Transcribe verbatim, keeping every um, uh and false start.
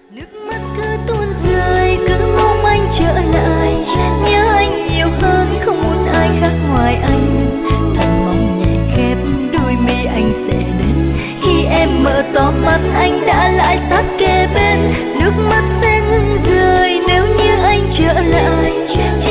Nước mắt cứ tuôn rơi, cứ mong anh trở lại. Nhớ anh nhiều hơn, không muốn ai khác ngoài anh. Thầm mong nhẹ khép đôi mi anh sẽ đến. Khi em mở to mắt anh đã lại sát kề bên. Nước mắt sẽ ngừng rơi nếu như anh trở lại.